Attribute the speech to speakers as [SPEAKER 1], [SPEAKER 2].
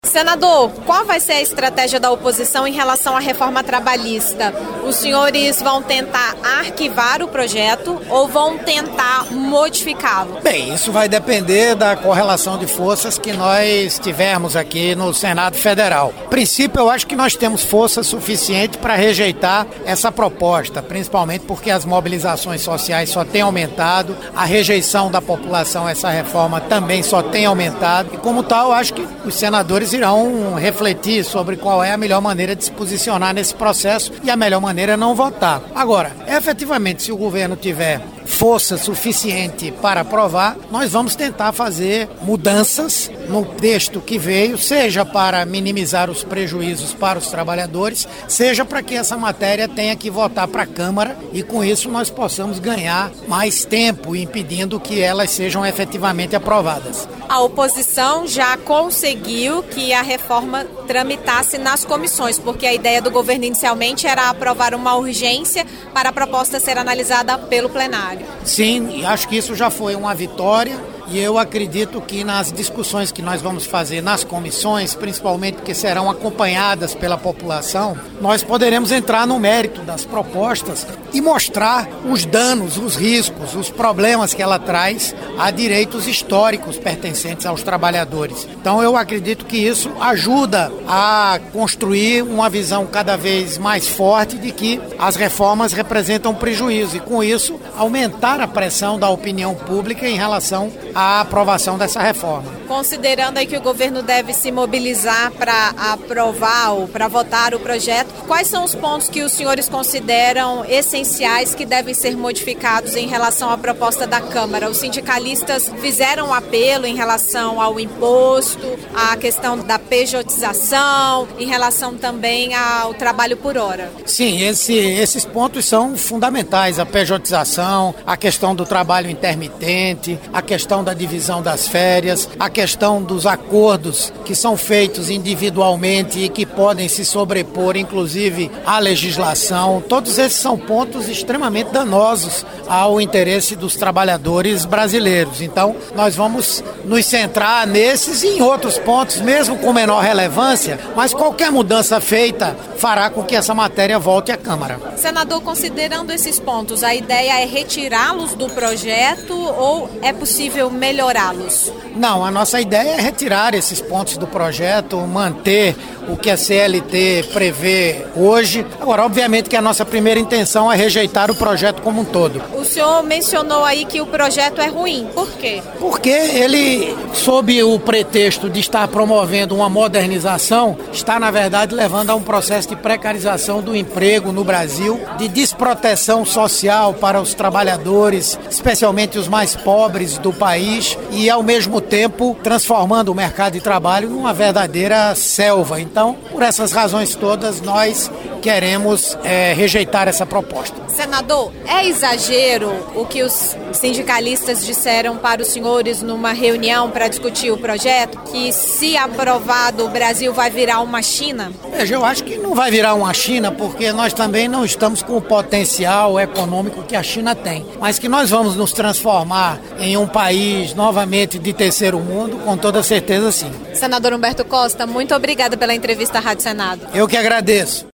[SPEAKER 1] Senador, qual vai ser a estratégia da oposição em relação à reforma trabalhista? Os senhores vão tentar arquivar o projeto ou vão tentar modificá-lo?
[SPEAKER 2] Bem, isso vai depender da correlação de forças que nós tivermos aqui no Senado Federal. A princípio, eu acho que nós temos força suficiente para rejeitar essa proposta, principalmente porque as mobilizações sociais só têm aumentado, a rejeição da população a essa reforma também só tem aumentado e, como tal, eu acho que os senadores irão refletir sobre qual é a melhor maneira de se posicionar nesse processo e a melhor maneira é não votar. Agora, efetivamente, se o governo tiver força suficiente para aprovar, nós vamos tentar fazer mudanças no texto que veio, seja para minimizar os prejuízos para os trabalhadores, seja para que essa matéria tenha que votar para a Câmara e com isso nós possamos ganhar mais tempo, impedindo que elas sejam efetivamente aprovadas.
[SPEAKER 1] A oposição já conseguiu que a reforma tramitasse nas comissões, porque a ideia do governo inicialmente era aprovar uma urgência para a proposta ser analisada pelo plenário.
[SPEAKER 2] Sim, acho que isso já foi uma vitória. E eu acredito que nas discussões que nós vamos fazer nas comissões, principalmente que serão acompanhadas pela população, nós poderemos entrar no mérito das propostas e mostrar os danos, os riscos, os problemas que ela traz a direitos históricos pertencentes aos trabalhadores. Então eu acredito que isso ajuda a construir uma visão cada vez mais forte de que as reformas representam prejuízo e com isso aumentar a pressão da opinião pública em relação à aprovação dessa reforma.
[SPEAKER 1] Considerando aí que o governo deve se mobilizar para aprovar ou para votar o projeto, quais são os pontos que os senhores consideram essenciais que devem ser modificados em relação à proposta da Câmara? Os sindicalistas fizeram um apelo em relação ao imposto, à questão da pejotização, em relação também ao trabalho por hora.
[SPEAKER 2] Sim, esses pontos são fundamentais, a pejotização, a questão do trabalho intermitente, a questão da divisão das férias, a questão dos acordos que são feitos individualmente e que podem se sobrepor, inclusive, à legislação. Todos esses são pontos extremamente danosos ao interesse dos trabalhadores brasileiros. Então, nós vamos nos centrar nesses e em outros pontos, mesmo com menor relevância, mas qualquer mudança feita fará com que essa matéria volte à Câmara.
[SPEAKER 1] Senador, considerando esses pontos, a ideia é retirá-los do projeto ou é possível melhorá-los?
[SPEAKER 2] Não, a nossa ideia é retirar esses pontos do projeto, manter o que a CLT prevê hoje. Agora, obviamente que a nossa primeira intenção é rejeitar o projeto como um todo.
[SPEAKER 1] O senhor mencionou aí que o projeto é ruim. Por quê?
[SPEAKER 2] Porque ele, sob o pretexto de estar promovendo uma modernização, está, na verdade, levando a um processo de precarização do emprego no Brasil, de desproteção social para os trabalhadores, especialmente os mais pobres do país, e, ao mesmo tempo, transformando o mercado de trabalho numa verdadeira selva. Então, por essas razões todas, nós queremos rejeitar essa proposta.
[SPEAKER 1] Senador, é exagero o que os sindicalistas disseram para os senhores numa reunião para discutir o projeto, que se aprovado o Brasil vai virar uma China?
[SPEAKER 2] Veja, eu acho que não vai virar uma China porque nós também não estamos com o potencial econômico que a China tem, mas que nós vamos nos transformar em um país novamente de terceiro mundo, com toda certeza sim.
[SPEAKER 1] Senador Humberto Costa, muito obrigada pela entrevista à Rádio Senado.
[SPEAKER 2] Eu que agradeço.